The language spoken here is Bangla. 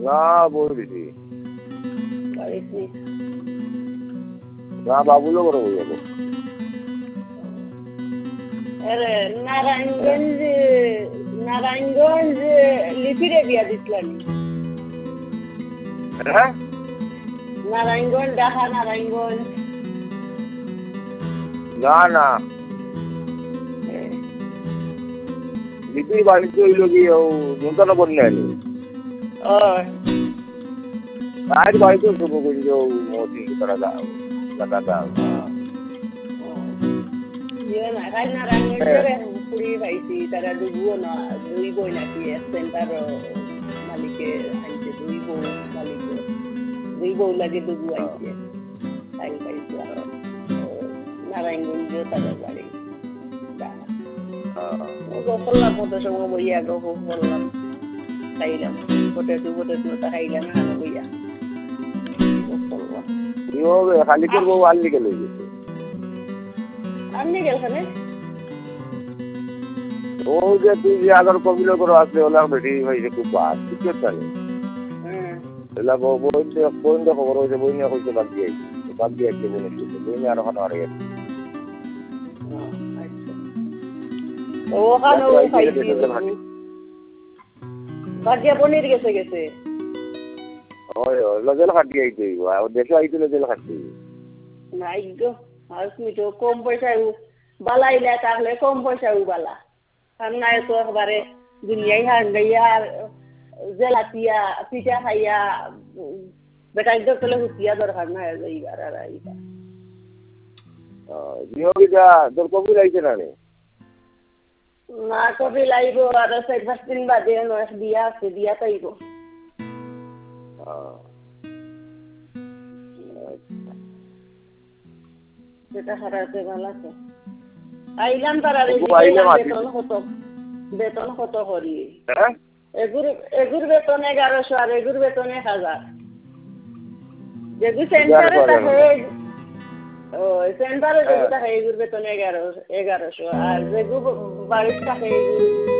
না বই দিছি বাড়িতে না বাবুলো করে বই যাবো আরে নারায়ণগঞ্জ লিপিরে বিয়া দিছিলেন হ্যাঁ নারায়ণগঞ্জ ঢাকা নারায়ণগঞ্জ না না লিপি বাড়িতে হইল কি নূতন বন্যা এলো আর বাড়িতে শুরু করি মোদি তারা দাও নারায়ণগঞ্জের পুরি পাইছি তারা দুবুও না দুই বই নাকি সেন্টার মালিকে আনছে দুই বউ লাগে দুবু আনছে তাই পাইছি নারায়ণগঞ্জ তাদের বাড়ি করলাম কত সময় বইয়া করলাম খাইলাম পটেটো খাইলাম খানো বইয়া খালি করবো আল্লি গেল আপনি গেলখানে ও যে তুই যে আগর কবিল করে আসলে ওলা বেশি হয়েছে খুব বাদ কিছু জানি এলা বইন খবর হয়েছে বই নিয়ে হয়েছে বাদ দিয়ে আসছে বই নিয়ে আরো খানো আর গেছে ওখানে বাকিয়া পনির গেছে লজেল খাটি আইতে দেশে আইতে লজেল খাটি নাই গো তো কম পয়সায় বালাইলে তাহলে কম পয়সায় বালা আর নাই তো একবারে দুনিয়ায় হান গাইয়া আর জেলাতিয়া পিঠা খাইয়া বেটাই তোলে হুতিয়া দরকার না এইবার আর এইবার বিহবিটা তোর কবি লাগছে না রে না কবি লাইব আর 4-5 দিন বাদে বিয়া আছে বিয়া পাইব সেটা হারাতে ভালো আছে আইলাম তারা বেতন কত করি এগুর বেতন 1100 আর এগুর বেতন 1000 যেগু সেন্টারে থাকে সেন্টারে যেগু থাকে এগুর বেতন 1100 আর যেগু বাড়িতে থাকে